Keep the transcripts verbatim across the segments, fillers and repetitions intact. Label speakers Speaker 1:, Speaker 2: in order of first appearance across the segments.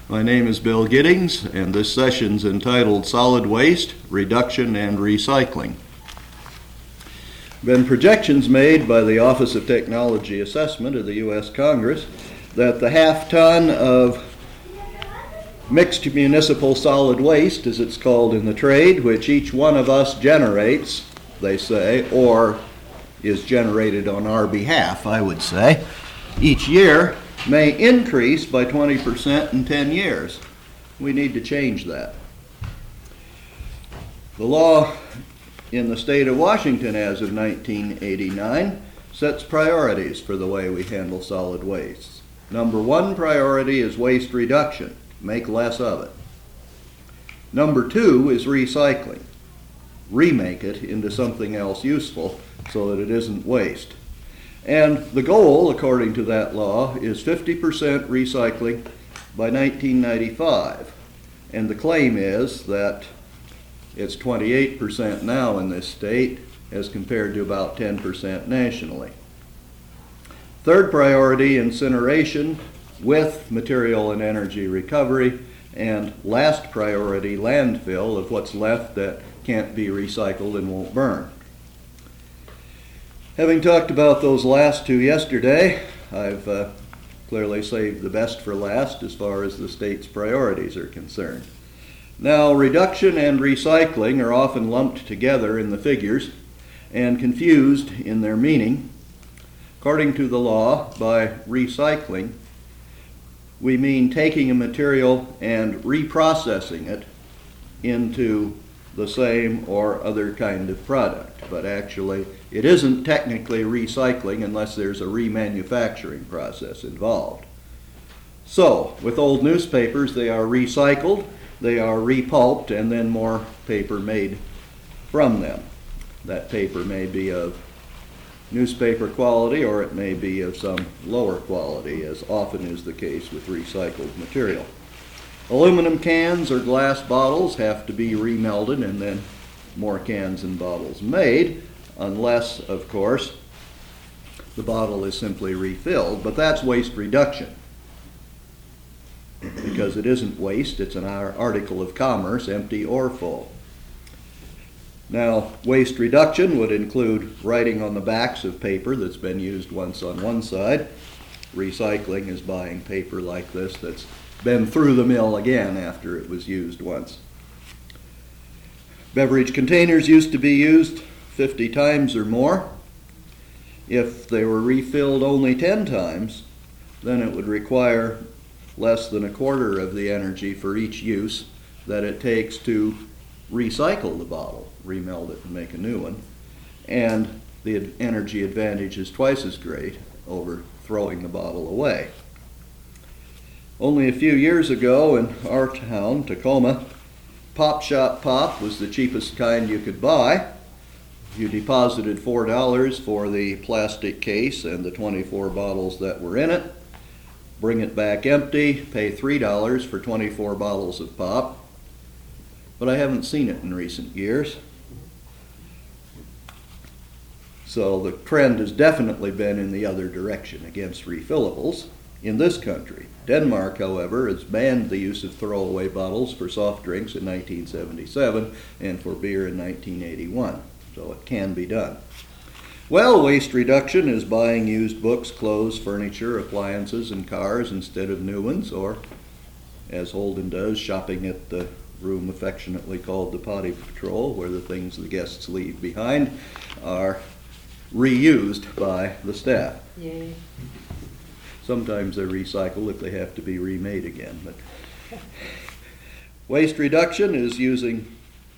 Speaker 1: My name is Bill Giddings, and this session's entitled Solid Waste, Reduction and Recycling. Been projections made by the Office of Technology Assessment of the U S Congress that the half ton of mixed municipal solid waste, as it's called in the trade, which each one of us generates, they say, or is generated on our behalf, I would say, each year may increase by twenty percent in ten years. We need to change that. The law in the state of Washington as of nineteen eighty-nine sets priorities for the way we handle solid waste. Number one priority is waste reduction, make less of it. Number two is recycling, remake it into something else useful so that it isn't waste. And the goal, according to that law, is fifty percent recycling by nineteen ninety-five. And the claim is that it's twenty-eight percent now in this state as compared to about ten percent nationally. Third priority, incineration with material and energy recovery. And last priority, landfill of what's left that can't be recycled and won't burn. Having talked about those last two yesterday, I've uh, clearly saved the best for last as far as the state's priorities are concerned. Now, reduction and recycling are often lumped together in the figures and confused in their meaning. According to the law, by recycling, we mean taking a material and reprocessing it into the same or other kind of product. But actually, it isn't technically recycling unless there's a remanufacturing process involved. So, with old newspapers, they are recycled, they are repulped, and then more paper made from them. That paper may be of newspaper quality or it may be of some lower quality, as often is the case with recycled material. Aluminum cans or glass bottles have to be remelted and then more cans and bottles made, unless, of course, the bottle is simply refilled. But that's waste reduction, because it isn't waste, it's an article of commerce, empty or full. Now, waste reduction would include writing on the backs of paper that's been used once on one side. Recycling is buying paper like this that's been through the mill again after it was used once. Beverage containers used to be used fifty times or more. If they were refilled only ten times, then it would require less than a quarter of the energy for each use that it takes to recycle the bottle, remelt it and make a new one. And the energy advantage is twice as great over throwing the bottle away. Only a few years ago in our town, Tacoma, Pop Shop Pop was the cheapest kind you could buy. You deposited four dollars for the plastic case and the twenty-four bottles that were in it. Bring it back empty, pay three dollars for twenty-four bottles of pop. But I haven't seen it in recent years. So the trend has definitely been in the other direction against refillables in this country. Denmark, however, has banned the use of throwaway bottles for soft drinks in nineteen seventy-seven and for beer in nineteen eighty-one. So it can be done. Well, waste reduction is buying used books, clothes, furniture, appliances, and cars instead of new ones, or, as Holden does, shopping at the room affectionately called the potty patrol, where the things the guests leave behind are reused by the staff.
Speaker 2: Yay.
Speaker 1: Sometimes they're recycled if they have to be remade again. But waste reduction is using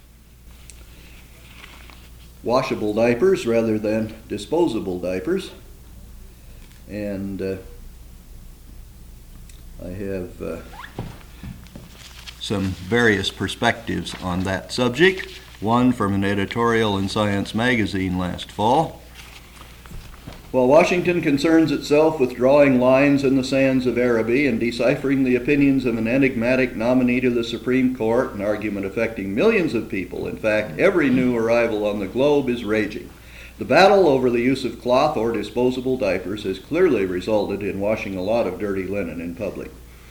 Speaker 1: washable diapers rather than disposable diapers. And uh, I have uh, some various perspectives on that subject. One from an editorial in Science magazine last fall. While Washington concerns itself with drawing lines in the sands of Araby and deciphering the opinions of an enigmatic nominee to the Supreme Court, an argument affecting millions of people, in fact, every new arrival on the globe is raging. The battle over the use of cloth or disposable diapers has clearly resulted in washing a lot of dirty linen in public.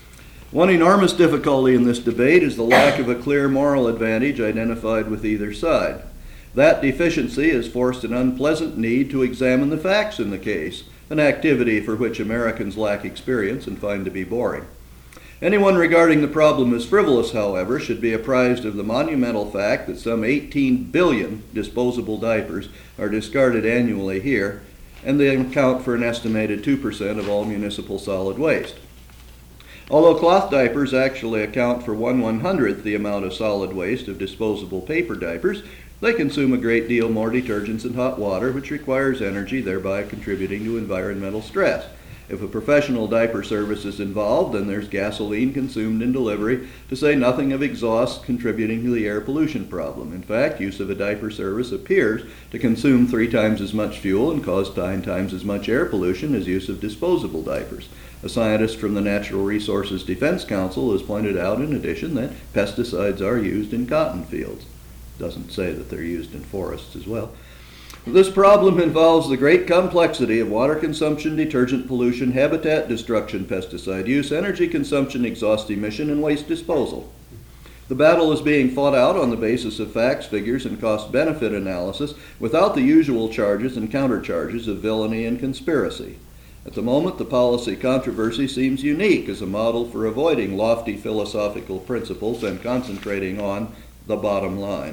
Speaker 1: One enormous difficulty in this debate is the lack of a clear moral advantage identified with either side. That deficiency has forced an unpleasant need to examine the facts in the case, an activity for which Americans lack experience and find to be boring. Anyone regarding the problem as frivolous, however, should be apprised of the monumental fact that some eighteen billion disposable diapers are discarded annually here, and they account for an estimated two percent of all municipal solid waste. Although cloth diapers actually account for one one-hundredth the amount of solid waste of disposable paper diapers, they consume a great deal more detergents and hot water, which requires energy, thereby contributing to environmental stress. If a professional diaper service is involved, then there's gasoline consumed in delivery, to say nothing of exhaust contributing to the air pollution problem. In fact, use of a diaper service appears to consume three times as much fuel and cause nine times as much air pollution as use of disposable diapers. A scientist from the Natural Resources Defense Council has pointed out, in addition, that pesticides are used in cotton fields. Doesn't say that they're used in forests as well. This problem involves the great complexity of water consumption, detergent pollution, habitat destruction, pesticide use, energy consumption, exhaust emission, and waste disposal. The battle is being fought out on the basis of facts, figures, and cost-benefit analysis without the usual charges and countercharges of villainy and conspiracy. At the moment, the policy controversy seems unique as a model for avoiding lofty philosophical principles and concentrating on the bottom line.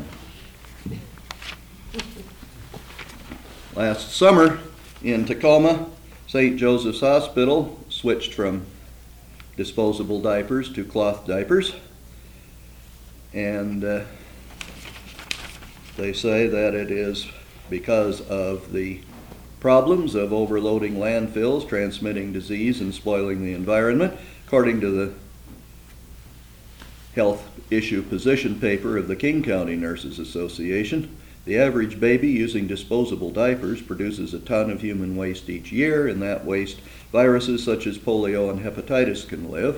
Speaker 1: Last summer in Tacoma, Saint Joseph's Hospital switched from disposable diapers to cloth diapers, and uh, they say that it is because of the problems of overloading landfills, transmitting disease, and spoiling the environment. According to the health issue position paper of the King County Nurses Association, the average baby using disposable diapers produces a ton of human waste each year. In that waste, viruses such as polio and hepatitis can live.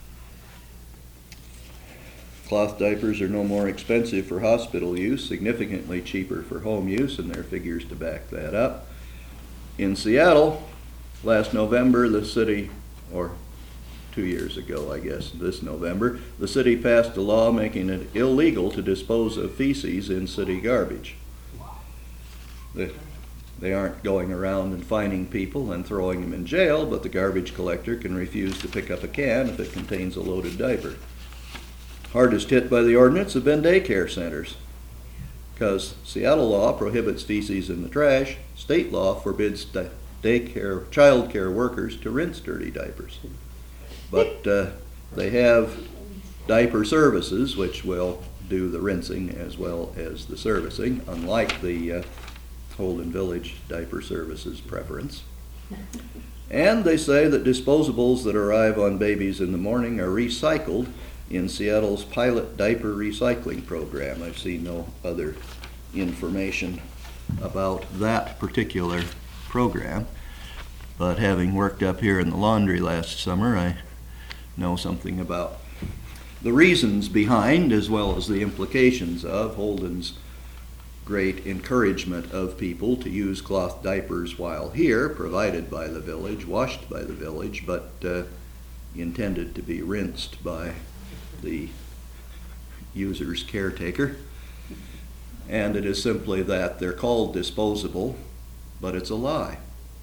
Speaker 1: Cloth diapers are no more expensive for hospital use, significantly cheaper for home use, and there are figures to back that up. In Seattle, last November, the city, or two years ago, I guess, this November, the city passed a law making it illegal to dispose of feces in city garbage. They, they aren't going around and fining people and throwing them in jail, but the garbage collector can refuse to pick up a can if it contains a loaded diaper. Hardest hit by the ordinance have been daycare centers, because Seattle law prohibits feces in the trash. State law forbids daycare, child care workers to rinse dirty diapers. But uh, they have diaper services which will do the rinsing as well as the servicing, unlike the uh, Holden Village diaper services preference. And they say that disposables that arrive on babies in the morning are recycled in Seattle's pilot diaper recycling program. I've seen no other information about that particular program, but having worked up here in the laundry last summer, I know something about the reasons behind as well as the implications of Holden's great encouragement of people to use cloth diapers while here, provided by the village, washed by the village, but uh, intended to be rinsed by the user's caretaker. And it is simply that they're called disposable, but it's a lie.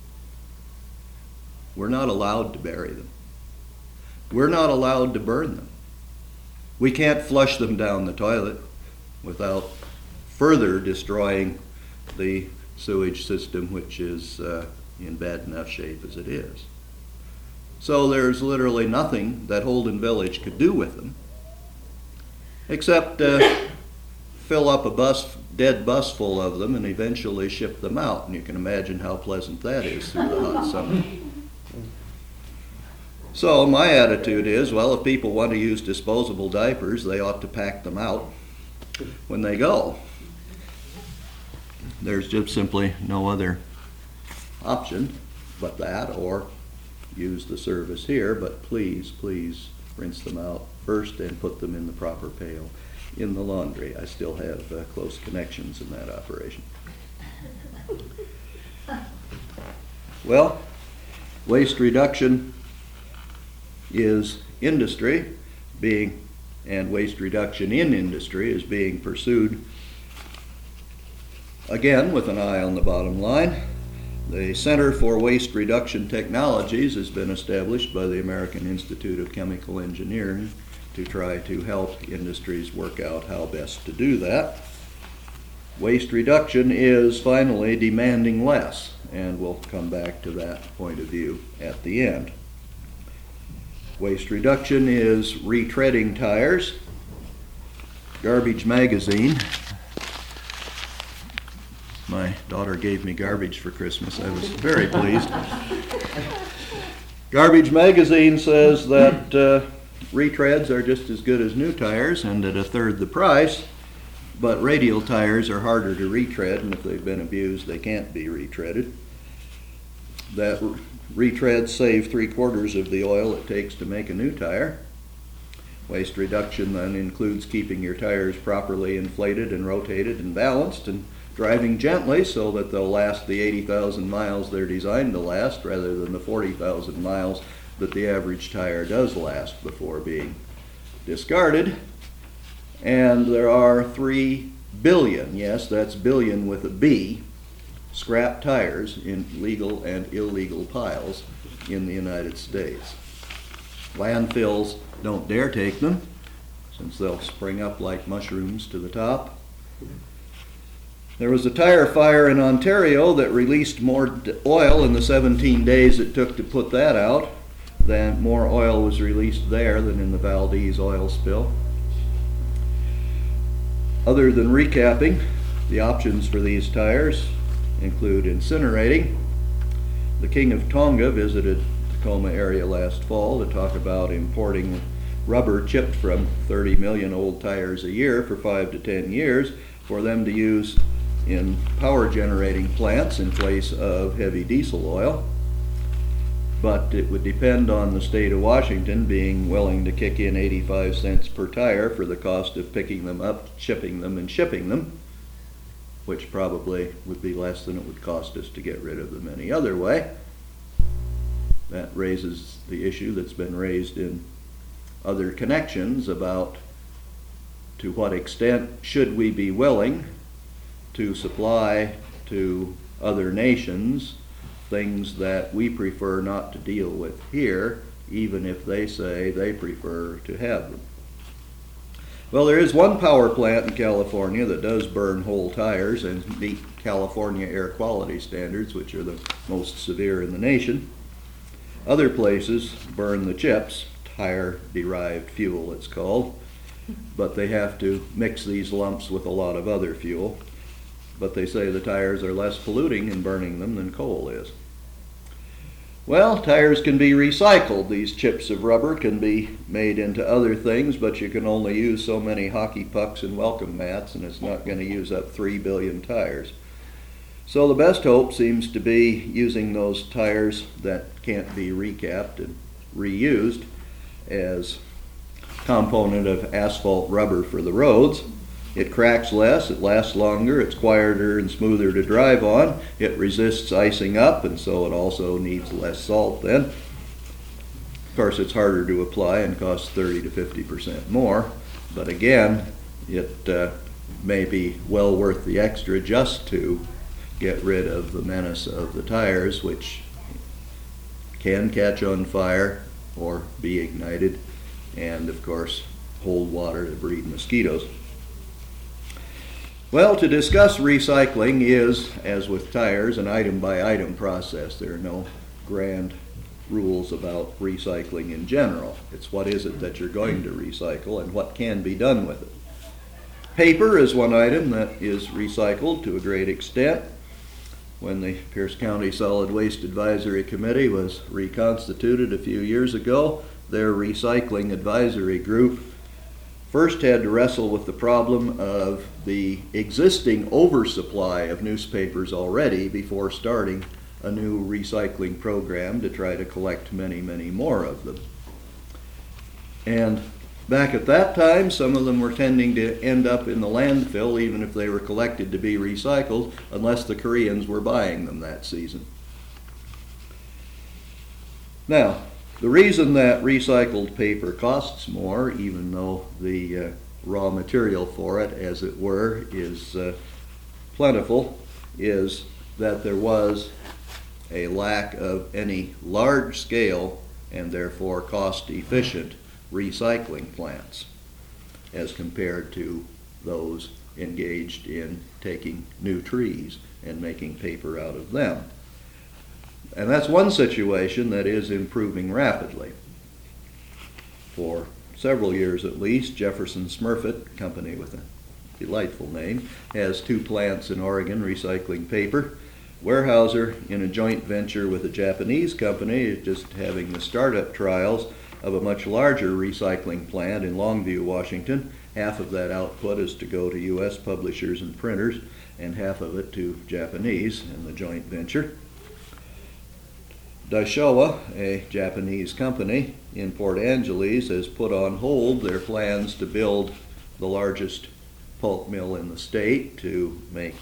Speaker 1: We're not allowed to bury them. We're not allowed to burn them. We can't flush them down the toilet without further destroying the sewage system, which is uh, in bad enough shape as it is. So there's literally nothing that Holden Village could do with them except uh, fill up a bus, dead bus full of them and eventually ship them out. And you can imagine how pleasant that is through the hot summer. So my attitude is, well, if people want to use disposable diapers, they ought to pack them out when they go. There's just simply no other option but that, or use the service here, but please, please rinse them out first and put them in the proper pail in the laundry. I still have uh, close connections in that operation. Well, waste reduction is industry being and waste reduction in industry is being pursued, again with an eye on the bottom line. The Center for Waste Reduction Technologies has been established by the American Institute of Chemical Engineering to try to help industries work out how best to do that. Waste reduction is finally demanding less, and we'll come back to that point of view at the end. Waste reduction is retreading tires. Garbage Magazine. My daughter gave me garbage for Christmas. I was very pleased. Garbage Magazine says that uh, retreads are just as good as new tires and at a third the price, but radial tires are harder to retread, and if they've been abused, they can't be retreaded. That retreads save three quarters of the oil it takes to make a new tire. Waste reduction then includes keeping your tires properly inflated and rotated and balanced and driving gently so that they'll last the eighty thousand miles they're designed to last rather than the forty thousand miles that the average tire does last before being discarded. And there are three billion, yes, that's billion with a B, scrap tires in legal and illegal piles in the United States. Landfills don't dare take them since they'll spring up like mushrooms to the top. There was a tire fire in Ontario that released more oil in the seventeen days it took to put that out. Than more oil was released there than in the Valdez oil spill. Other than recapping, the options for these tires include incinerating. The King of Tonga visited the Tacoma area last fall to talk about importing rubber chipped from thirty million old tires a year for five to ten years for them to use in power generating plants in place of heavy diesel oil. But it would depend on the state of Washington being willing to kick in eighty-five cents per tire for the cost of picking them up, shipping them, and shipping them, which probably would be less than it would cost us to get rid of them any other way. That raises the issue that's been raised in other connections about to what extent should we be willing to supply to other nations things that we prefer not to deal with here, even if they say they prefer to have them. Well, there is one power plant in California that does burn whole tires and meet California air quality standards, which are the most severe in the nation. Other places burn the chips, tire-derived fuel it's called, but they have to mix these lumps with a lot of other fuel. But they say the tires are less polluting in burning them than coal is. Well, tires can be recycled. These chips of rubber can be made into other things, but you can only use so many hockey pucks and welcome mats, and it's not going to use up three billion tires. So the best hope seems to be using those tires that can't be recapped and reused as component of asphalt rubber for the roads. It cracks less, it lasts longer, it's quieter and smoother to drive on, it resists icing up, and so it also needs less salt then. Of course, it's harder to apply and costs thirty to fifty percent more, but again, it uh, may be well worth the extra just to get rid of the menace of the tires, which can catch on fire or be ignited, and of course, hold water to breed mosquitoes. Well, to discuss recycling is, as with tires, an item-by-item process. There are no grand rules about recycling in general. It's what is it that you're going to recycle and what can be done with it. Paper is one item that is recycled to a great extent. When the Pierce County Solid Waste Advisory Committee was reconstituted a few years ago, their recycling advisory group first had to wrestle with the problem of the existing oversupply of newspapers already before starting a new recycling program to try to collect many, many more of them. And back at that time, some of them were tending to end up in the landfill even if they were collected to be recycled, unless the Koreans were buying them that season. Now, The reason that recycled paper costs more, even though the uh, raw material for it, as it were, is uh, plentiful, is that there was a lack of any large-scale and therefore cost-efficient recycling plants as compared to those engaged in taking new trees and making paper out of them. And that's one situation that is improving rapidly. For several years at least, Jefferson Smurfit, company with a delightful name, has two plants in Oregon recycling paper. Weyerhaeuser, in a joint venture with a Japanese company, is just having the startup trials of a much larger recycling plant in Longview, Washington. Half of that output is to go to U S publishers and printers, and half of it to Japanese in the joint venture. Daishowa, a Japanese company in Port Angeles, has put on hold their plans to build the largest pulp mill in the state to make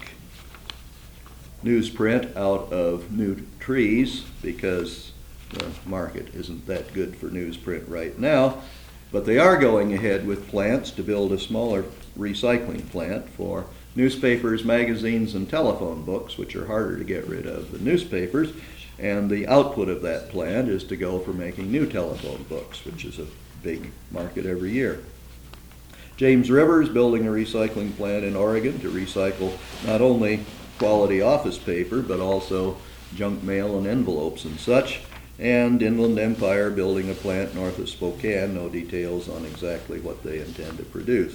Speaker 1: newsprint out of new trees because the market isn't that good for newsprint right now. But they are going ahead with plans to build a smaller recycling plant for newspapers, magazines, and telephone books, which are harder to get rid of than newspapers. And the output of that plant is to go for making new telephone books, which is a big market every year. James River is building a recycling plant in Oregon to recycle not only quality office paper, but also junk mail and envelopes and such. And Inland Empire building a plant north of Spokane, no details on exactly what they intend to produce.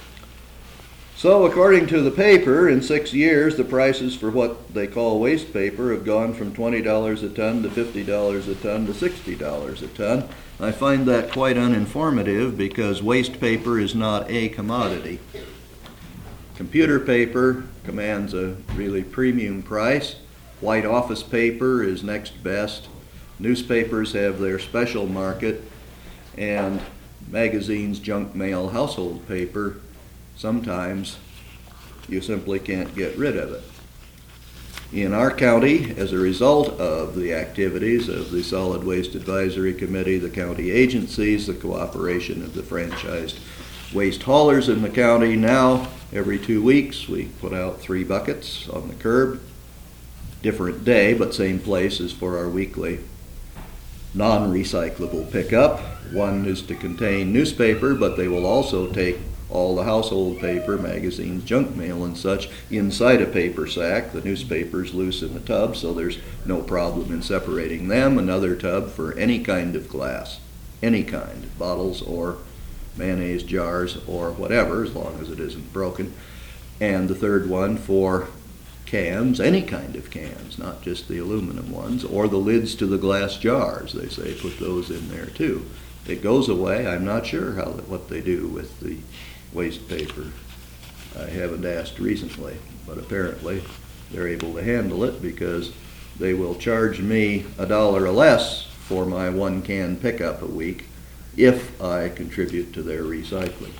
Speaker 1: So according to the paper, in six years, the prices for what they call waste paper have gone from twenty dollars a ton to fifty dollars a ton to sixty dollars a ton. I find that quite uninformative because waste paper is not a commodity. Computer paper commands a really premium price. White office paper is next best. Newspapers have their special market, and magazines, junk mail, household paper, sometimes you simply can't get rid of it. In our county, as a result of the activities of the Solid Waste Advisory Committee, the county agencies, the cooperation of the franchised waste haulers in the county, now every two weeks we put out three buckets on the curb. Different day, but same place as for our weekly non-recyclable pickup. One is to contain newspaper, but they will also take all the household paper, magazines, junk mail, and such inside a paper sack. The newspaper's loose in the tub, so there's no problem in separating them. Another tub for any kind of glass, any kind, bottles or mayonnaise jars or whatever, as long as it isn't broken. And the third one for cans, any kind of cans, not just the aluminum ones, or the lids to the glass jars. They say put those in there too. It goes away. I'm not sure how what they do with the waste paper. I haven't asked recently, but apparently they're able to handle it because they will charge me a dollar or less for my one can pickup a week if I contribute to their recycling.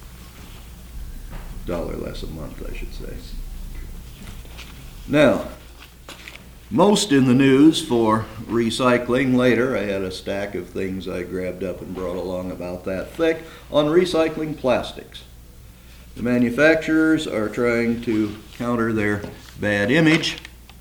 Speaker 1: Dollar less a month, I should say. Now, most in the news for recycling later, I had a stack of things I grabbed up and brought along about that thick, on recycling plastics. The manufacturers are trying to counter their bad image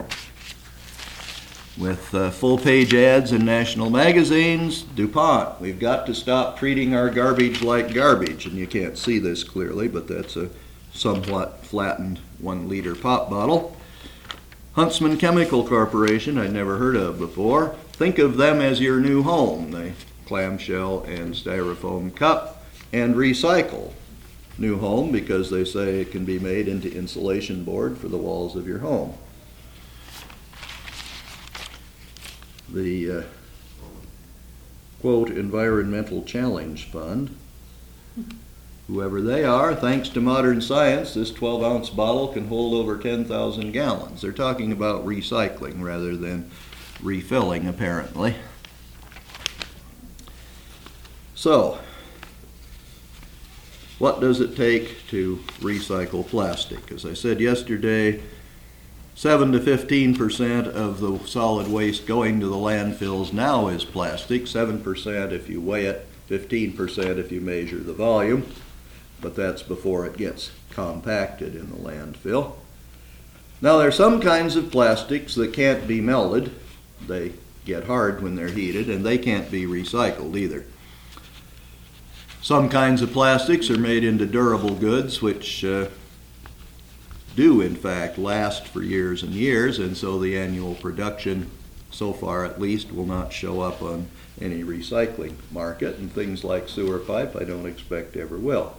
Speaker 1: with uh, full-page ads in national magazines. DuPont, we've got to stop treating our garbage like garbage. And you can't see this clearly, but that's a somewhat flattened one-liter pop bottle. Huntsman Chemical Corporation, I'd never heard of before. Think of them as your new home. They clamshell and styrofoam cup and recycle. New home because they say it can be made into insulation board for the walls of your home. The uh, quote, Environmental Challenge Fund. Whoever they are, thanks to modern science, this twelve ounce bottle can hold over ten thousand gallons. They're talking about recycling rather than refilling, apparently. So, what does it take to recycle plastic? As I said yesterday, seven to fifteen percent of the solid waste going to the landfills now is plastic, seven percent if you weigh it, fifteen percent if you measure the volume, but that's before it gets compacted in the landfill. Now there are some kinds of plastics that can't be melted. They get hard when they're heated, and they can't be recycled either. Some kinds of plastics are made into durable goods, which uh, do in fact last for years and years, and so the annual production, so far at least, will not show up on any recycling market, and things like sewer pipe I don't expect ever will.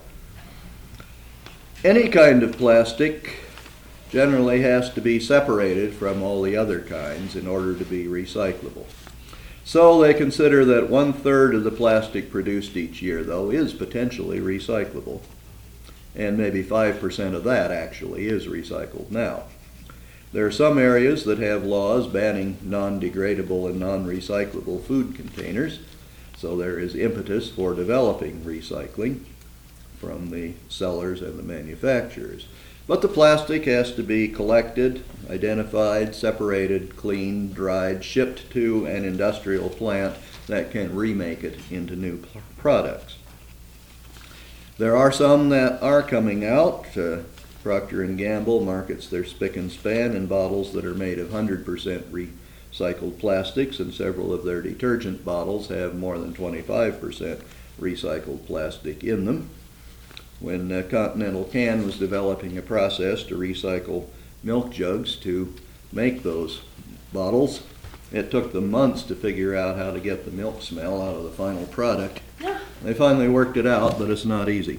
Speaker 1: Any kind of plastic generally has to be separated from all the other kinds in order to be recyclable. So they consider that one third of the plastic produced each year, though, is potentially recyclable. And maybe five percent of that actually is recycled now. There are some areas that have laws banning non-degradable and non-recyclable food containers, so there is impetus for developing recycling from the sellers and the manufacturers. But the plastic has to be collected, identified, separated, cleaned, dried, shipped to an industrial plant that can remake it into new products. There are some that are coming out. Uh, Procter and Gamble markets their spick and span in bottles that are made of one hundred percent recycled plastics, and several of their detergent bottles have more than twenty-five percent recycled plastic in them. When uh, Continental Can was developing a process to recycle milk jugs to make those bottles, it took them months to figure out how to get the milk smell out of the final product. They finally worked it out, but it's not easy.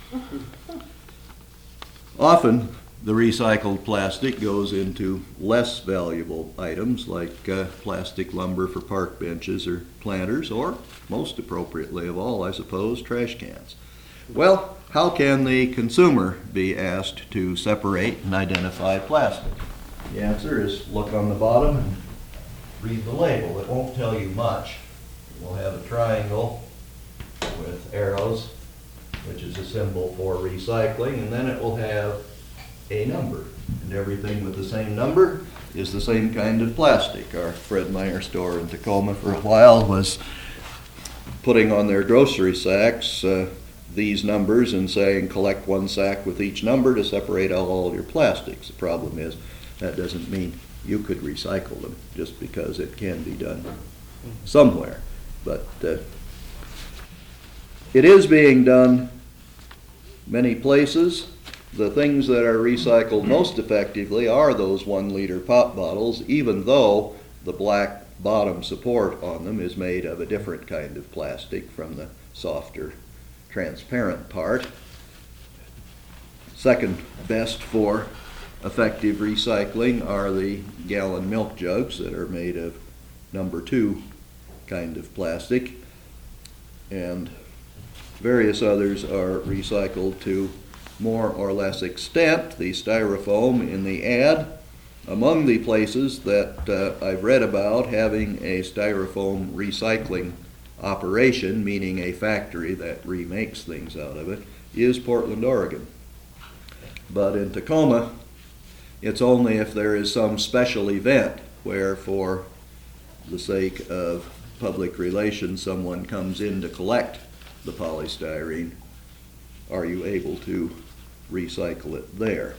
Speaker 1: Often the recycled plastic goes into less valuable items like uh, plastic lumber for park benches or planters, or most appropriately of all, I suppose, trash cans. Well, how can the consumer be asked to separate and identify plastic? The answer is look on the bottom and read the label. It won't tell you much. We'll have a triangle with arrows, which is a symbol for recycling, and then it will have a number. And everything with the same number is the same kind of plastic. Our Fred Meyer store in Tacoma for a while was putting on their grocery sacks uh, these numbers and saying collect one sack with each number to separate out all of your plastics. The problem is that doesn't mean you could recycle them just because it can be done somewhere. But uh, it is being done many places. The things that are recycled most effectively are those one liter pop bottles, even though the black bottom support on them is made of a different kind of plastic from the softer transparent part. Second best for effective recycling are the gallon milk jugs that are made of number two kind of plastic, and various others are recycled to more or less extent. The styrofoam in the ad, among the places that uh, I've read about having a styrofoam recycling operation, meaning a factory that remakes things out of it, is Portland, Oregon. But in Tacoma, it's only if there is some special event where, for the sake of public relations, someone comes in to collect the polystyrene, are you able to recycle it there.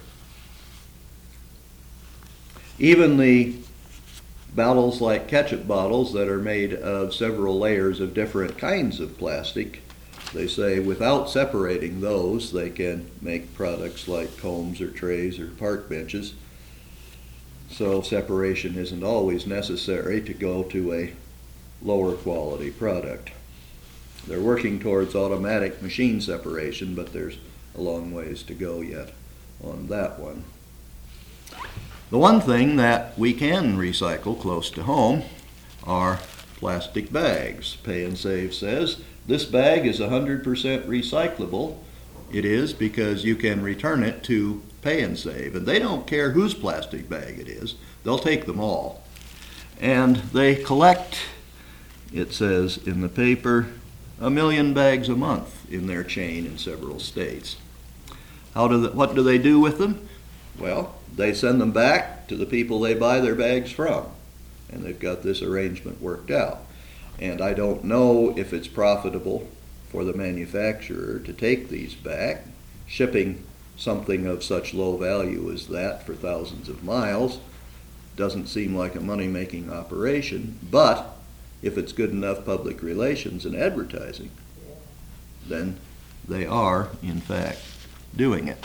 Speaker 1: Even the bottles like ketchup bottles that are made of several layers of different kinds of plastic, they say without separating those, they can make products like combs or trays or park benches. So separation isn't always necessary to go to a lower quality product. They're working towards automatic machine separation, but there's a long ways to go yet on that one. The one thing that we can recycle close to home are plastic bags. Pay and Save says this bag is one hundred percent recyclable. It is, because you can return it to Pay and Save, and they don't care whose plastic bag it is. They'll take them all. And they collect, it says in the paper, a million bags a month in their chain in several states. How do they, what do they do with them? Well, they send them back to the people they buy their bags from, and they've got this arrangement worked out. And I don't know if it's profitable for the manufacturer to take these back. Shipping something of such low value as that for thousands of miles doesn't seem like a money-making operation, but if it's good enough public relations and advertising, then they are, in fact, doing it.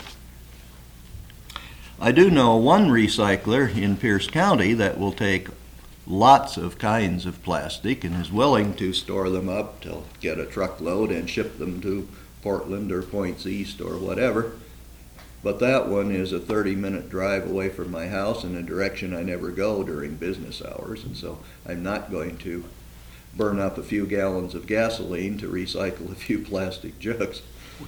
Speaker 1: I do know one recycler in Pierce County that will take lots of kinds of plastic and is willing to store them up to get a truckload and ship them to Portland or Points East or whatever. But that one is a thirty minute drive away from my house in a direction I never go during business hours, and so I'm not going to burn up a few gallons of gasoline to recycle a few plastic jugs.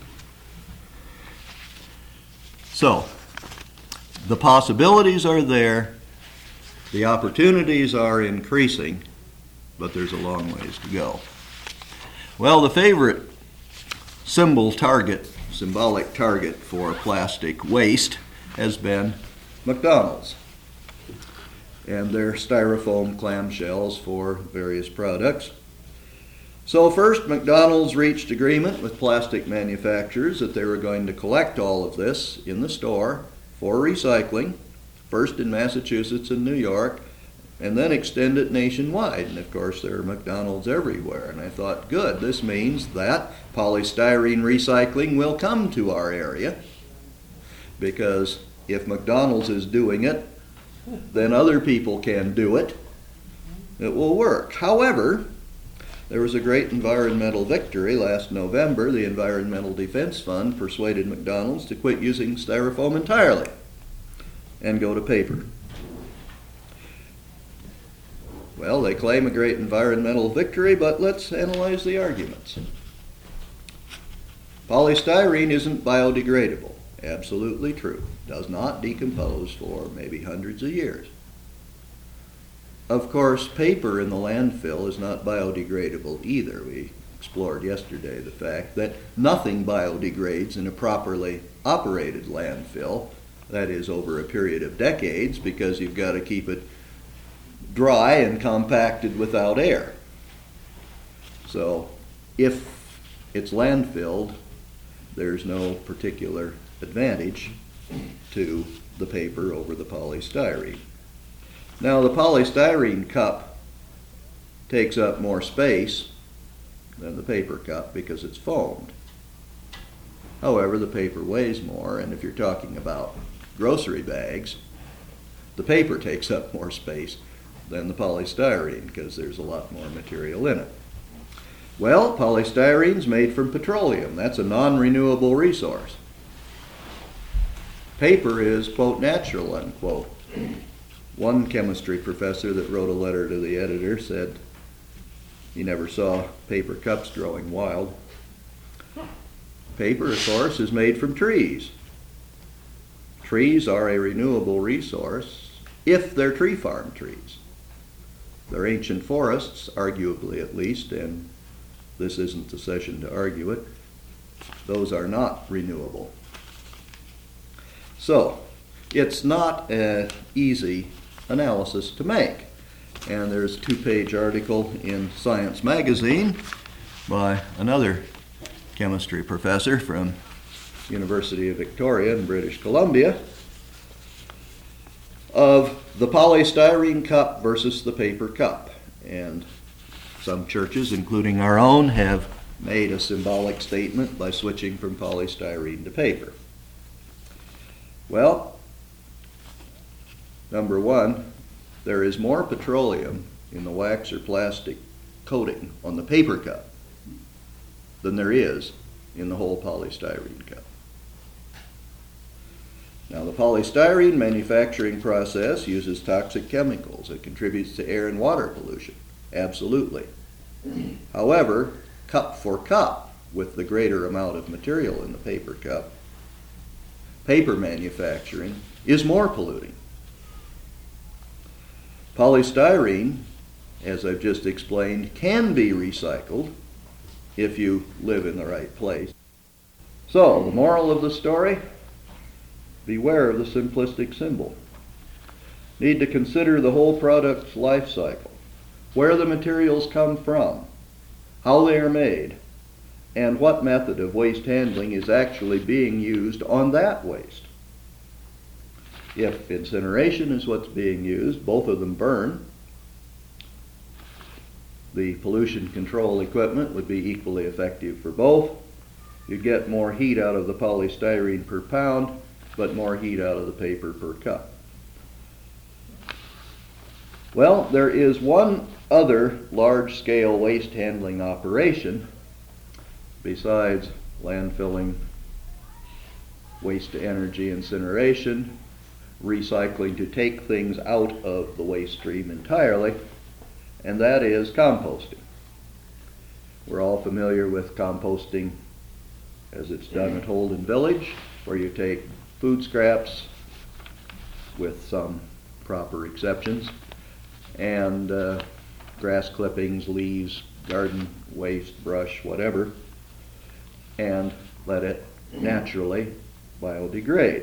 Speaker 1: So, the possibilities are there, the opportunities are increasing, but there's a long ways to go. Well, the favorite symbol target, symbolic target for plastic waste has been McDonald's and their styrofoam clamshells for various products. So first, McDonald's reached agreement with plastic manufacturers that they were going to collect all of this in the store for recycling, first in Massachusetts and New York, and then extend it nationwide. And of course, there are McDonald's everywhere. And I thought, good, this means that polystyrene recycling will come to our area, because if McDonald's is doing it, then other people can do it. It will work. However, there was a great environmental victory last November. The Environmental Defense Fund persuaded McDonald's to quit using styrofoam entirely and go to paper. Well, they claim a great environmental victory, but let's analyze the arguments. Polystyrene isn't biodegradable. Absolutely true. Does not decompose for maybe hundreds of years. Of course, paper in the landfill is not biodegradable either. We explored yesterday the fact that nothing biodegrades in a properly operated landfill, that is over a period of decades, because you've got to keep it dry and compacted without air. So if it's landfilled, there's no particular advantage to the paper over the polystyrene. Now, the polystyrene cup takes up more space than the paper cup because it's foamed. However, the paper weighs more, and if you're talking about grocery bags, the paper takes up more space than the polystyrene because there's a lot more material in it. Well, polystyrene's made from petroleum. That's a non-renewable resource. Paper is, quote, natural, unquote. One chemistry professor that wrote a letter to the editor said he never saw paper cups growing wild. Paper, of course, is made from trees. Trees are a renewable resource if they're tree farm trees. They're ancient forests, arguably at least, and this isn't the session to argue it. Those are not renewable. So, it's not an easy analysis to make. And there's a two-page article in Science Magazine by another chemistry professor from University of Victoria in British Columbia of the polystyrene cup versus the paper cup. And some churches, including our own, have made a symbolic statement by switching from polystyrene to paper. Well, number one, there is more petroleum in the wax or plastic coating on the paper cup than there is in the whole polystyrene cup. Now, the polystyrene manufacturing process uses toxic chemicals. It contributes to air and water pollution. Absolutely. However, cup for cup, with the greater amount of material in the paper cup, paper manufacturing is more polluting. Polystyrene, as I've just explained, can be recycled if you live in the right place. So, the moral of the story, beware of the simplistic symbol. Need to consider the whole product's life cycle, where the materials come from, how they are made, and what method of waste handling is actually being used on that waste. If incineration is what's being used, both of them burn. The pollution control equipment would be equally effective for both. You'd get more heat out of the polystyrene per pound, but more heat out of the paper per cup. Well, there is one other large-scale waste handling operation besides landfilling, waste to energy incineration, recycling to take things out of the waste stream entirely, and that is composting. We're all familiar with composting as it's done at Holden Village, where you take food scraps, with some proper exceptions, and uh, grass clippings, leaves, garden waste, brush, whatever, and let it naturally biodegrade.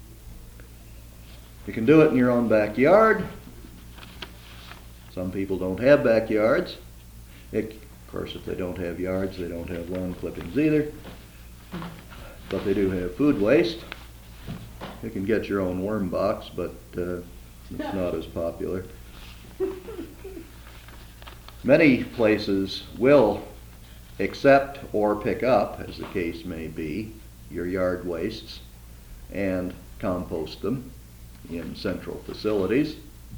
Speaker 1: You can do it in your own backyard. Some people don't have backyards. It, of course, if they don't have yards, they don't have lawn clippings either. But they do have food waste. You can get your own worm box, but uh, it's not as popular. Many places will accept or pick up, as the case may be, your yard wastes and compost them in central facilities.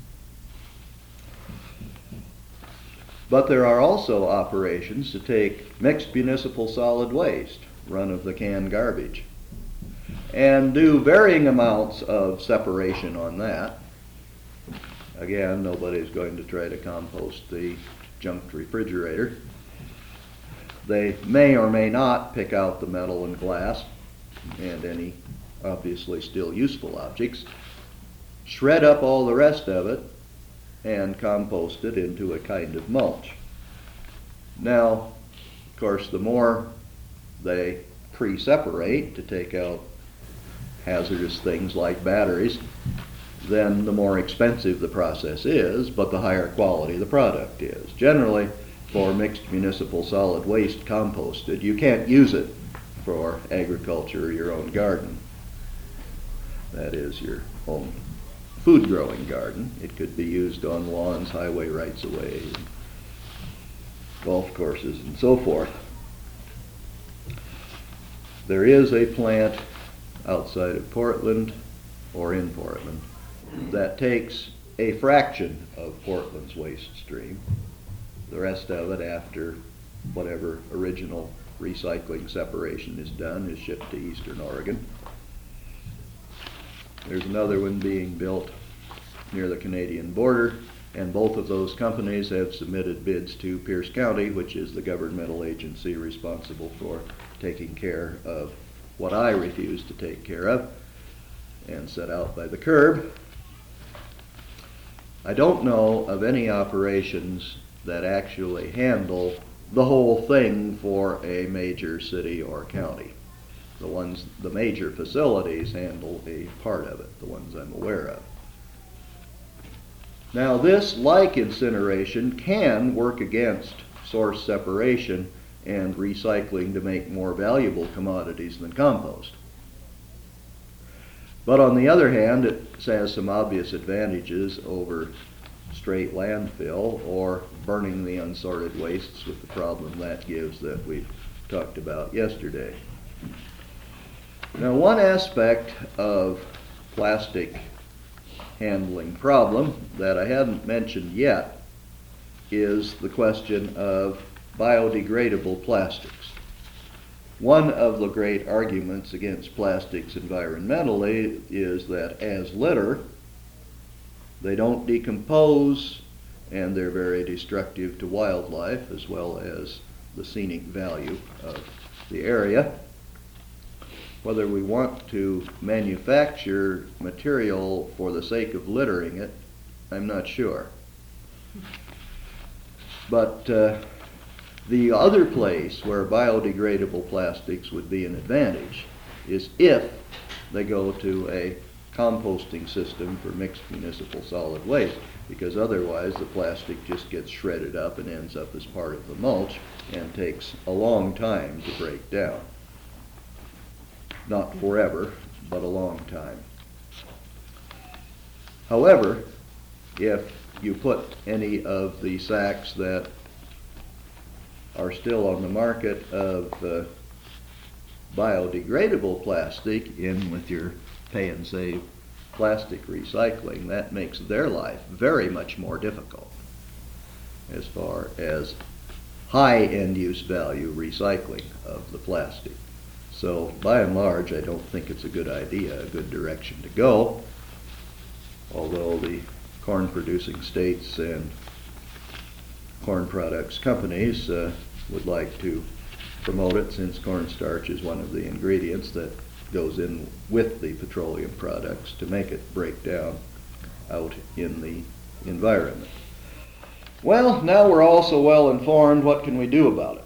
Speaker 1: But there are also operations to take mixed municipal solid waste, run-of-the-can garbage, and do varying amounts of separation on that. Again, nobody's going to try to compost the junked refrigerator. They may or may not pick out the metal and glass and any obviously still useful objects, shred up all the rest of it, and compost it into a kind of mulch. Now, of course, the more they pre-separate to take out hazardous things like batteries, then the more expensive the process is, but the higher quality the product is. Generally, for mixed municipal solid waste composted, you can't use it for agriculture or your own garden. That is, your own food growing garden. It could be used on lawns, highway rights of way, golf courses, and so forth. There is a plant outside of Portland, or in Portland, that takes a fraction of Portland's waste stream. The rest of it, after whatever original recycling separation is done, is shipped to Eastern Oregon. There's another one being built near the Canadian border, and both of those companies have submitted bids to Pierce County, which is the governmental agency responsible for taking care of what I refuse to take care of and set out by the curb. I don't know of any operations that actually handle the whole thing for a major city or county. The ones, the major facilities handle a part of it, the ones I'm aware of. Now this, like incineration, can work against source separation and recycling to make more valuable commodities than compost. But on the other hand, it has some obvious advantages over straight landfill or burning the unsorted wastes, with the problem that gives that we talked about yesterday. Now, one aspect of plastic handling problem that I haven't mentioned yet is the question of biodegradable plastics. One of the great arguments against plastics environmentally is that as litter, they don't decompose and they're very destructive to wildlife as well as the scenic value of the area. Whether we want to manufacture material for the sake of littering it, I'm not sure. But uh, the other place where biodegradable plastics would be an advantage is if they go to a composting system for mixed municipal solid waste, because otherwise the plastic just gets shredded up and ends up as part of the mulch and takes a long time to break down. Not forever, but a long time. However, if you put any of the sacks that are still on the market of uh, biodegradable plastic in with your pay and save plastic recycling, that makes their life very much more difficult as far as high end use value recycling of the plastic. So by and large, I don't think it's a good idea, a good direction to go, although the corn producing states and corn products companies uh, would like to promote it, since cornstarch is one of the ingredients that goes in with the petroleum products to make it break down out in the environment. Well, now we're all so well informed, what can we do about it?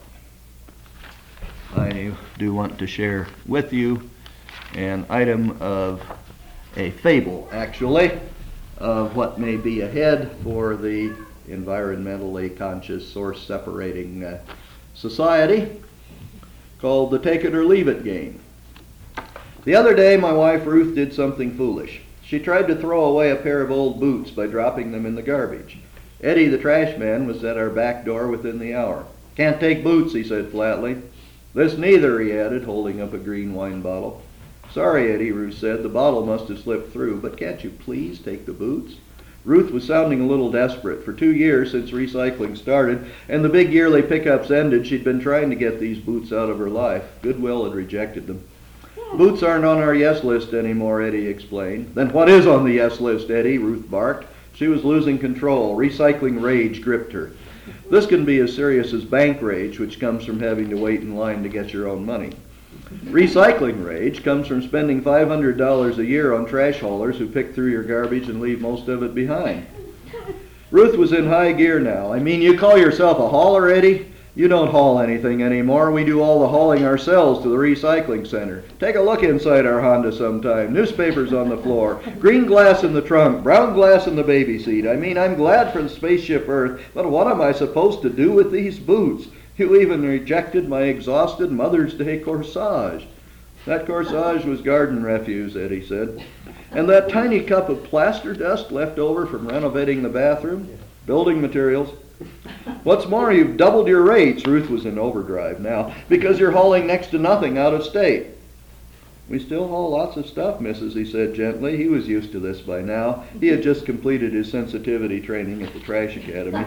Speaker 1: I do want to share with you an item of a fable, actually, of what may be ahead for the environmentally conscious, source separating uh, society, called the take it or leave it game. The other day my wife Ruth did something foolish. She tried to throw away a pair of old boots by dropping them in the garbage. Eddie the trash man was at our back door within the hour. "Can't take boots," he said flatly. "This neither," he added, holding up a green wine bottle. "Sorry, Eddie," Ruth said. "The bottle must have slipped through, but can't you please take the boots?" Ruth was sounding a little desperate. For two years since recycling started and the big yearly pickups ended, she'd been trying to get these boots out of her life. Goodwill had rejected them. "Boots aren't on our yes list anymore," Eddie explained. "Then what is on the yes list, Eddie?" Ruth barked. She was losing control. Recycling rage gripped her. This can be as serious as bank rage, which comes from having to wait in line to get your own money. Recycling rage comes from spending five hundred dollars a year on trash haulers who pick through your garbage and leave most of it behind. Ruth was in high gear now. "I mean, you call yourself a hauler, Eddie? You don't haul anything anymore. We do all the hauling ourselves to the recycling center. Take a look inside our Honda sometime. Newspapers on the floor, green glass in the trunk, brown glass in the baby seat. I mean, I'm glad for the spaceship Earth, but what am I supposed to do with these boots? You even rejected my exhausted Mother's Day corsage." "That corsage was garden refuse," Eddie said. "And that tiny cup of plaster dust left over from renovating the bathroom? Building materials. What's more, you've doubled your rates." Ruth was in overdrive now. "Because you're hauling next to nothing out of state." "We still haul lots of stuff, missus," he said gently. He was used to this by now. He had just completed his sensitivity training at the Trash Academy.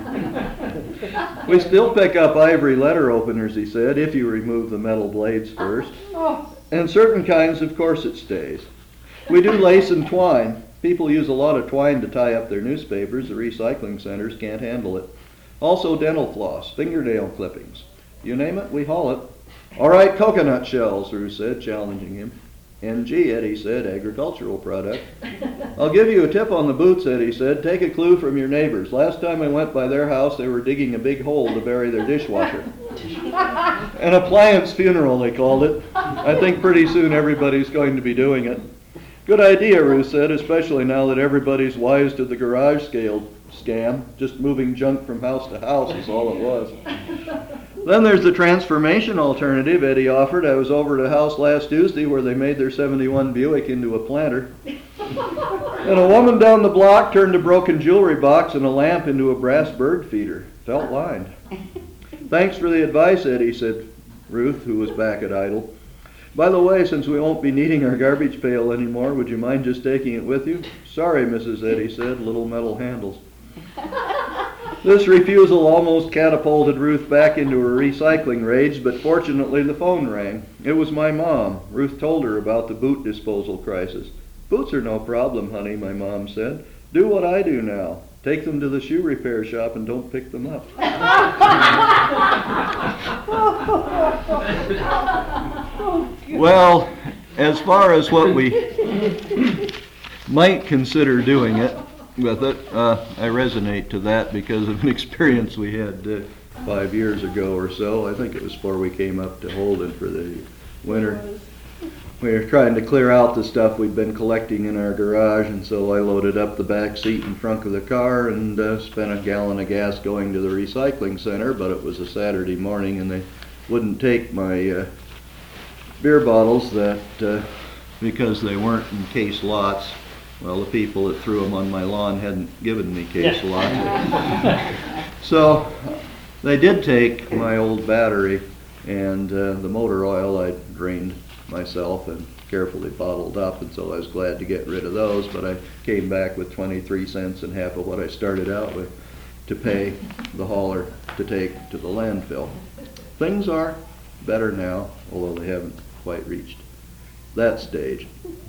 Speaker 1: "We still pick up ivory letter openers," he said, "if you remove the metal blades first. And certain kinds of corset stays. We do lace and twine. People use a lot of twine to tie up their newspapers. The recycling centers can't handle it. Also dental floss, fingernail clippings. You name it, we haul it." "All right, coconut shells," Ruth said, challenging him. "N G," Eddie said, "agricultural product." "I'll give you a tip on the boots," Eddie said. "Take a clue from your neighbors. Last time I went by their house, they were digging a big hole to bury their dishwasher." "An appliance funeral," they called it. "I think pretty soon everybody's going to be doing it." "Good idea," Ruth said, "especially now that everybody's wise to the garage scale scam. Just moving junk from house to house is all it was." "Then there's the transformation alternative," Eddie offered. "I was over at a house last Tuesday where they made their seventy-one Buick into a planter. And a woman down the block turned a broken jewelry box and a lamp into a brass bird feeder. Felt lined." "Thanks for the advice, Eddie," said Ruth, who was back at idle. "By the way, since we won't be needing our garbage pail anymore, would you mind just taking it with you?" "Sorry, Missus Eddie said, little metal handles." This refusal almost catapulted Ruth back into her recycling rage, but fortunately the phone rang. It was my mom. Ruth told her about the boot disposal crisis. "Boots are no problem, honey," my mom said. "Do what I do now. Take them to the shoe repair shop and don't pick them up." Well, as far as what we might consider doing it with it, uh, I resonate to that because of an experience we had uh, five years ago or so. I think it was before we came up to Holden for the winter. we were trying to clear out the stuff we'd been collecting in our garage, and so I loaded up the back seat in front of the car and uh, spent a gallon of gas going to the recycling center, but it was a Saturday morning and they wouldn't take my uh, beer bottles that uh, because they weren't in case lots. Well, the people that threw them on my lawn hadn't given me case lots. So they did take my old battery, and uh, the motor oil I drained myself and carefully bottled up, and so I was glad to get rid of those, but I came back with twenty-three cents and half of what I started out with to pay the hauler to take to the landfill. Things are better now, although they haven't quite reached that stage.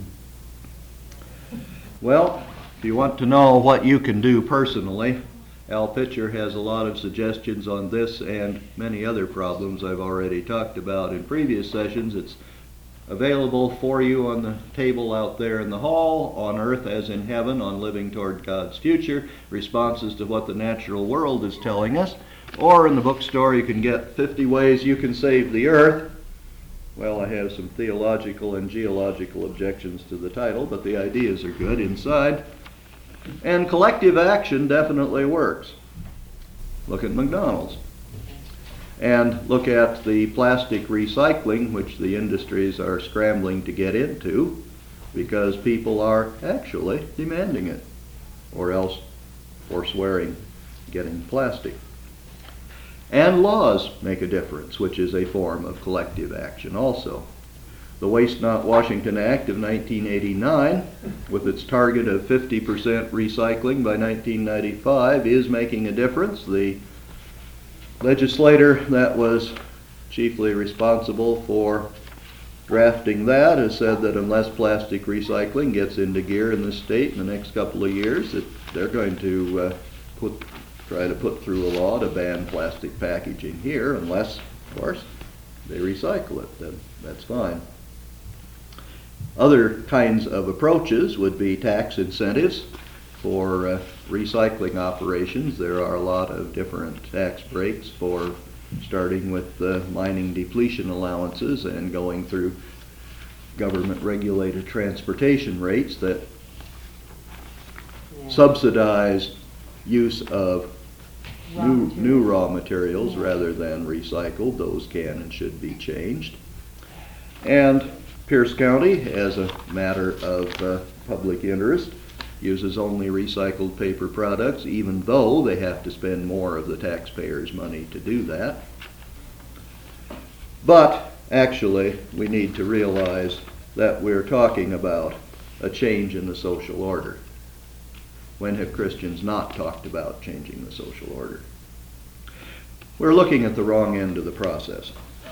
Speaker 1: Well, if you want to know what you can do personally, Al Pitcher has a lot of suggestions on this and many other problems I've already talked about in previous sessions. It's available for you on the table out there in the hall, On Earth as in Heaven, on Living Toward God's Future, responses to what the natural world is telling us. Or in the bookstore you can get fifty Ways You Can Save the Earth. Well, I have some theological and geological objections to the title, but the ideas are good inside. And collective action definitely works. Look at McDonald's. And look at the plastic recycling, which the industries are scrambling to get into, because people are actually demanding it, or else forswearing getting plastic. And laws make a difference, which is a form of collective action also. The Waste Not Washington Act of nineteen eighty-nine, with its target of fifty percent recycling by nineteen ninety-five, is making a difference. The legislator that was chiefly responsible for drafting that has said that unless plastic recycling gets into gear in this state in the next couple of years, that they're going to uh, put try to put through a law to ban plastic packaging here, unless, of course, they recycle it. Then that's fine. Other kinds of approaches would be tax incentives for uh, recycling operations. There are a lot of different tax breaks for starting with uh, mining depletion allowances and going through government-regulated transportation rates that
Speaker 2: Yeah.
Speaker 1: subsidize use of
Speaker 2: Raw
Speaker 1: new,
Speaker 2: materials.
Speaker 1: new raw materials
Speaker 2: Yeah.
Speaker 1: rather than recycled. Those can and should be changed. And Pierce County, as a matter of uh, public interest, uses only recycled paper products, even though they have to spend more of the taxpayers' money to do that. But actually, we need to realize that we're talking about a change in the social order. When have Christians not talked about changing the social order? We're looking at the wrong end of the process.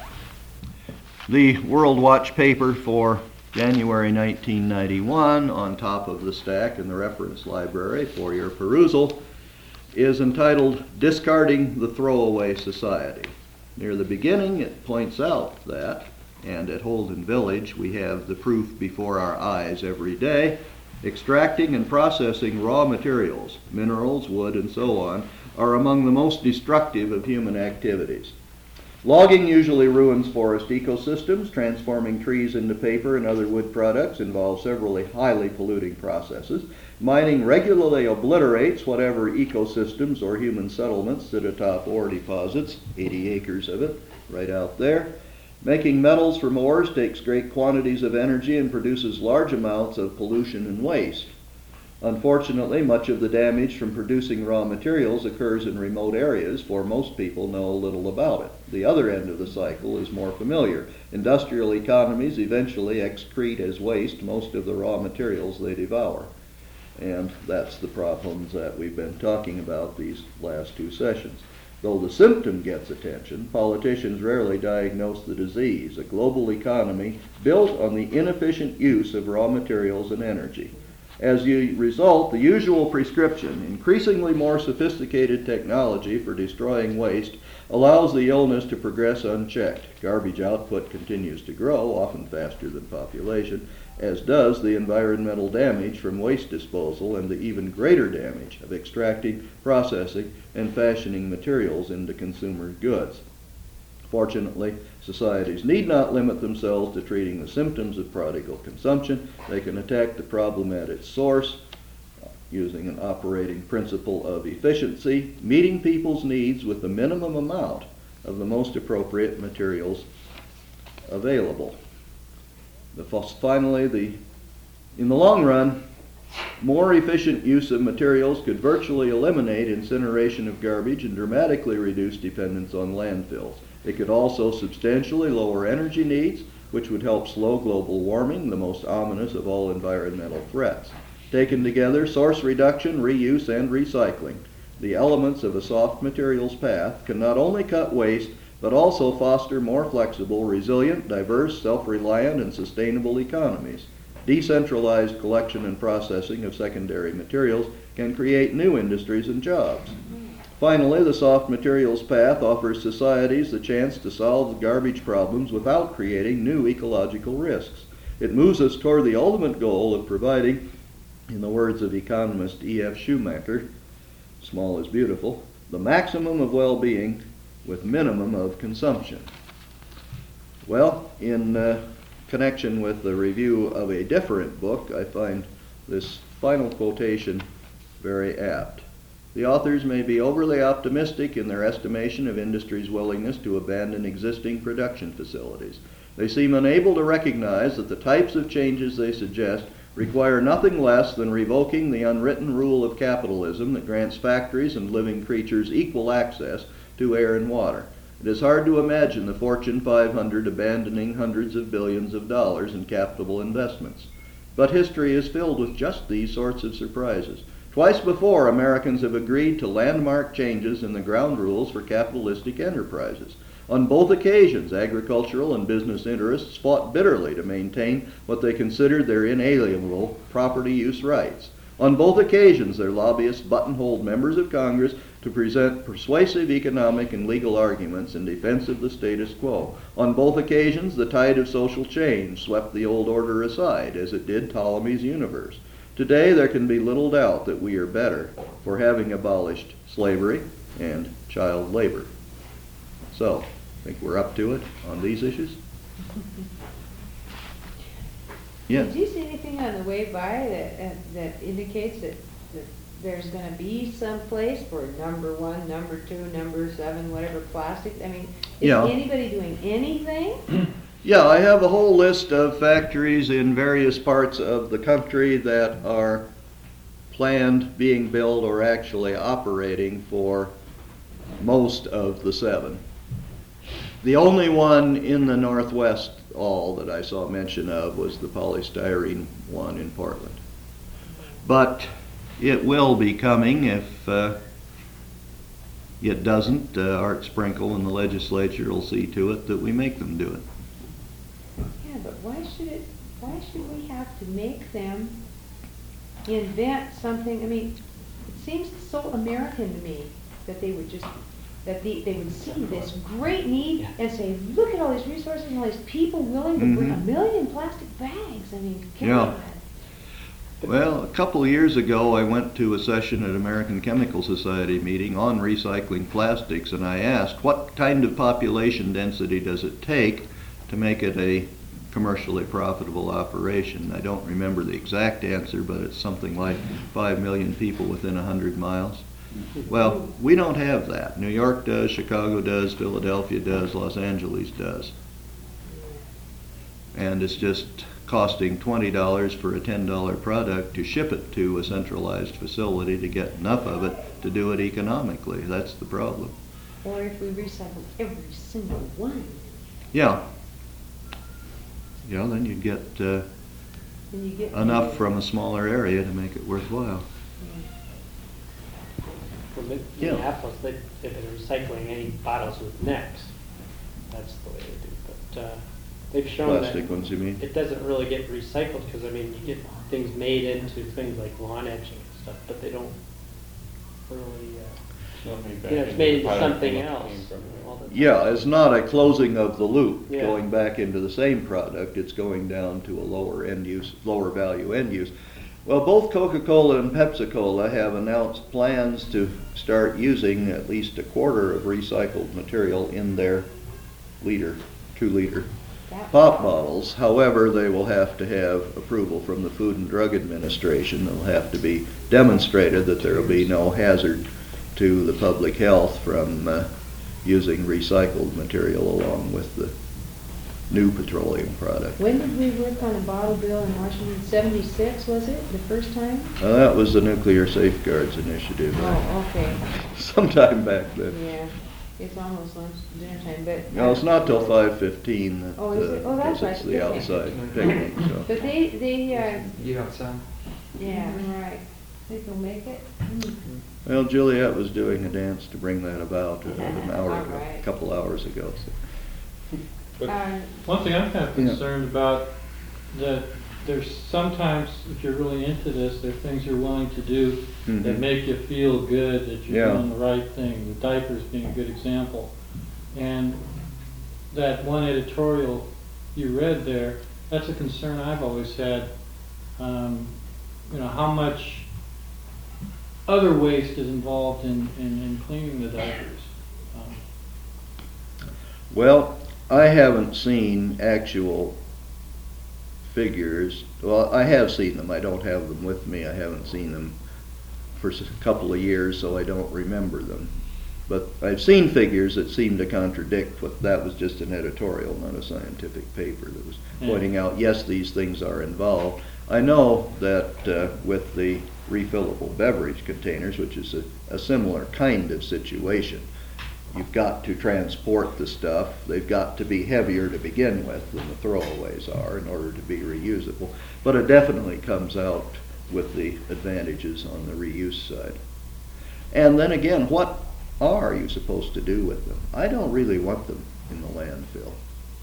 Speaker 1: The World Watch paper for January nineteen ninety-one, on top of the stack in the reference library for your perusal, is entitled Discarding the Throwaway Society. Near the beginning, it points out that, and at Holden Village we have the proof before our eyes every day, extracting and processing raw materials, minerals, wood, and so on, are among the most destructive of human activities. Logging usually ruins forest ecosystems. Transforming trees into paper and other wood products involves several highly polluting processes. Mining regularly obliterates whatever ecosystems or human settlements sit atop ore deposits, eighty acres of it, right out there. Making metals from ores takes great quantities of energy and produces large amounts of pollution and waste. Unfortunately, much of the damage from producing raw materials occurs in remote areas, for most people know little about it. The other end of the cycle is more familiar. Industrial economies eventually excrete as waste most of the raw materials they devour. And that's the problems that we've been talking about these last two sessions. Though the symptom gets attention, politicians rarely diagnose the disease, a global economy built on the inefficient use of raw materials and energy. As a result, the usual prescription, increasingly more sophisticated technology for destroying waste, allows the illness to progress unchecked. Garbage output continues to grow, often faster than population, as does the environmental damage from waste disposal and the even greater damage of extracting, processing, and fashioning materials into consumer goods. Fortunately, societies need not limit themselves to treating the symptoms of prodigal consumption. They can attack the problem at its source using an operating principle of efficiency, meeting people's needs with the minimum amount of the most appropriate materials available. The, finally, the, in the long run, more efficient use of materials could virtually eliminate incineration of garbage and dramatically reduce dependence on landfills. It could also substantially lower energy needs, which would help slow global warming, the most ominous of all environmental threats. Taken together, source reduction, reuse, and recycling, the elements of a soft materials path, can not only cut waste, but also foster more flexible, resilient, diverse, self-reliant, and sustainable economies. Decentralized collection and processing of secondary materials can create new industries and jobs. Finally, the soft materials path offers societies the chance to solve garbage problems without creating new ecological risks. It moves us toward the ultimate goal of providing, in the words of economist E F Schumacher, small is beautiful, the maximum of well-being with minimum of consumption. Well, in uh, connection with the review of a different book, I find this final quotation very apt. The authors may be overly optimistic in their estimation of industry's willingness to abandon existing production facilities. They seem unable to recognize that the types of changes they suggest require nothing less than revoking the unwritten rule of capitalism that grants factories and living creatures equal access to air and water. It is hard to imagine the Fortune five hundred abandoning hundreds of billions of dollars in capital investments. But history is filled with just these sorts of surprises. Twice before, Americans have agreed to landmark changes in the ground rules for capitalistic enterprises. On both occasions, agricultural and business interests fought bitterly to maintain what they considered their inalienable property use rights. On both occasions, their lobbyists buttonholed members of Congress to present persuasive economic and legal arguments in defense of the status quo. On both occasions, the tide of social change swept the old order aside, as it did Ptolemy's universe. Today, there can be little doubt that we are better for having abolished slavery and child labor. So, I think we're up to it on these issues. Yeah.
Speaker 2: Did you see anything on the way by that uh, that indicates that, that there's going to be some place for number one, number two, number seven, whatever plastic? I mean, is
Speaker 1: Yeah.
Speaker 2: anybody doing anything?
Speaker 1: Yeah, I have a whole list of factories in various parts of the country that are planned, being built, or actually operating for most of the seven. The only one in the Northwest all that I saw mention of was the polystyrene one in Portland. But it will be coming if uh, it doesn't. Uh, Art Sprinkle and the legislature will see to it that we make them do it.
Speaker 2: Yeah, but why should it? Why should we have to make them invent something? I mean, it seems so American to me that they would just that they, they would see this great need and say, look at all these resources and all these people willing to bring a
Speaker 1: Mhm.
Speaker 2: million plastic bags. I mean,
Speaker 1: Yeah.
Speaker 2: God.
Speaker 1: Well, a couple of years ago, I went to a session at American Chemical Society meeting on recycling plastics, and I asked, what kind of population density does it take to make it a commercially profitable operation? I don't remember the exact answer, but it's something like five million people within one hundred miles. Well, we don't have that. New York does, Chicago does, Philadelphia does, Los Angeles does. And it's just costing twenty dollars for a ten dollar product to ship it to a centralized facility to get enough of it to do it economically. That's the problem.
Speaker 2: Or if we recycled every single one,
Speaker 1: Yeah. Yeah, then you'd get uh,
Speaker 2: then you get
Speaker 1: enough from a smaller area to make it worthwhile.
Speaker 3: For Min-
Speaker 1: Yeah.
Speaker 3: Minneapolis, they, if they're recycling any bottles with necks, that's the way they do. But uh, they've shown
Speaker 1: Plastic
Speaker 3: that
Speaker 1: ones, you mean?
Speaker 3: it doesn't really get recycled because, I mean, you get things made into things like lawn edging and stuff, but they don't really, uh, you know, it's made into something else. all the time.
Speaker 1: Yeah, it's not a closing of the loop,
Speaker 3: Yeah.
Speaker 1: going back into the same product. It's going down to a lower end use, lower value end use. Well, both Coca-Cola and Pepsi-Cola have announced plans to start using at least a quarter of recycled material in their liter, two liter
Speaker 2: That-
Speaker 1: pop bottles. However, they will have to have approval from the Food and Drug Administration. It'll have to be demonstrated that there will be no hazard to the public health from uh, using recycled material along with the new petroleum product.
Speaker 2: When did we work on a bottle bill in Washington? Seventy-six, was it, the first time?
Speaker 1: Uh, that was the Nuclear Safeguards Initiative, uh,
Speaker 2: Oh, okay,
Speaker 1: sometime back then.
Speaker 2: yeah, it's almost lunch, dinner time, but.
Speaker 1: No, it's not till five fifteen that,
Speaker 2: Oh, is it?
Speaker 1: uh,
Speaker 2: Oh, that's
Speaker 1: 'cause it's
Speaker 2: right,
Speaker 1: the
Speaker 2: okay.
Speaker 1: outside picnic, so.
Speaker 2: But they, they, uh,
Speaker 4: You have some?
Speaker 2: yeah, right, think they'll make it? Mm.
Speaker 1: Well, Juliet was doing a dance to bring that about uh, an hour
Speaker 2: All
Speaker 1: ago,
Speaker 2: right.
Speaker 1: a couple hours ago. so.
Speaker 5: But
Speaker 2: Uh,
Speaker 5: one thing I'm kind of
Speaker 1: Yeah.
Speaker 5: concerned about, that there's sometimes, if you're really into this, there are things you're willing to do that
Speaker 1: Mhm.
Speaker 5: make you feel good, that you're
Speaker 1: Yeah.
Speaker 5: doing the right thing, the diapers being a good example. And that one editorial you read there, that's a concern I've always had. Um, you know, how much other waste is involved in, in, in cleaning the diapers. Um,
Speaker 1: Well, I haven't seen actual figures. Well, I have seen them. I don't have them with me. I haven't seen them for s- a couple of years, so I don't remember them. But I've seen figures that seem to contradict what, that was just an editorial, not a scientific paper that was
Speaker 5: Yeah.
Speaker 1: pointing out, yes, these things are involved. I know that uh, with the refillable beverage containers, which is a, a similar kind of situation, you've got to transport the stuff. They've got to be heavier to begin with than the throwaways are in order to be reusable. But it definitely comes out with the advantages on the reuse side. And then again, what are you supposed to do with them? I don't really want them in the landfill.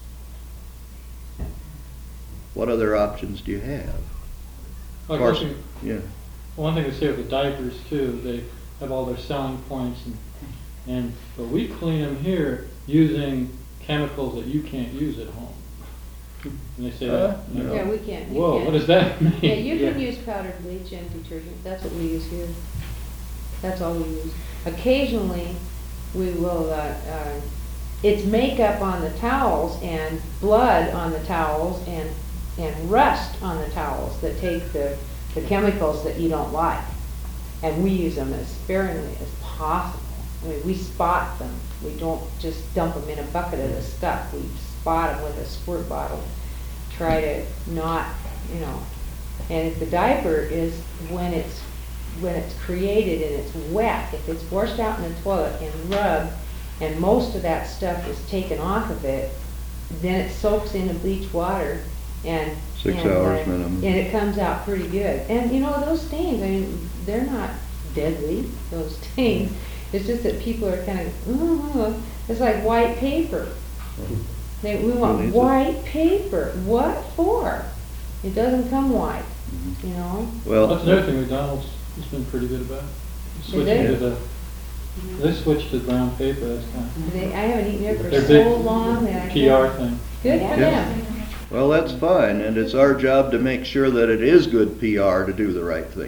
Speaker 1: What other options do you have?
Speaker 5: Like
Speaker 1: course,
Speaker 5: looking-
Speaker 1: Yeah.
Speaker 5: One thing to say with the diapers too, they have all their selling points and, and, but we clean them here using chemicals that you can't use at home. And they say
Speaker 1: Uh,
Speaker 5: that. and I go,
Speaker 2: Yeah, we can't. you
Speaker 5: Whoa,
Speaker 2: can't.
Speaker 5: what does that mean?
Speaker 2: Yeah, you can use powdered bleach and detergent, that's what we use here. That's all we use. Occasionally, we will, uh, uh, it's makeup on the towels and blood on the towels and, and rust on the towels that take the, the chemicals that you don't like. And we use them as sparingly as possible. I mean, we spot them. We don't just dump them in a bucket of the stuff. We spot them with a squirt bottle. Try to not, you know, and if the diaper is when it's, when it's created and it's wet, if it's washed out in the toilet and rubbed, and most of that stuff is taken off of it, then it soaks into bleach water and.
Speaker 1: Six
Speaker 2: and,
Speaker 1: hours
Speaker 2: uh,
Speaker 1: minimum.
Speaker 2: And it comes out pretty good. And you know, those stains, I mean, they're not deadly, those stains. It's just that people are kind of, ooh, it's like white paper. They, we
Speaker 1: Who
Speaker 2: want
Speaker 1: needs it?
Speaker 2: white paper. What for? It doesn't come white,
Speaker 1: Mhm.
Speaker 2: you know?
Speaker 1: Well,
Speaker 5: That's another thing McDonald's has been pretty good about. Switching
Speaker 2: they?
Speaker 5: to the, they switched to brown paper, that's kind of.
Speaker 2: They, I haven't eaten there for
Speaker 5: They're
Speaker 2: so
Speaker 5: big
Speaker 2: long that I
Speaker 5: P R
Speaker 2: can't-
Speaker 5: thing.
Speaker 2: Good for
Speaker 1: Yeah.
Speaker 2: them.
Speaker 1: well, that's fine, and it's our job to make sure that it is good P R to do the right thing.